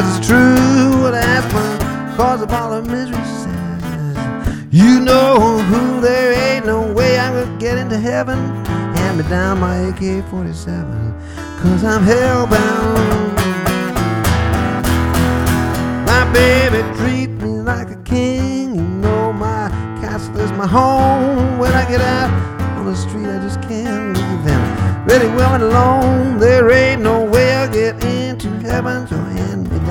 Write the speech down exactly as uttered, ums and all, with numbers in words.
'cause it's true what I ask my cause of all her misery says. You know who, there ain't no way I'm gonna get into heaven. Hand me down my A K forty-seven, 'cause I'm hellbound. My baby treat me like a king. You know my castle is my home. When I get out on the street I just can't leave them. Really well and alone, there ain't no way I'll get into heaven. So hand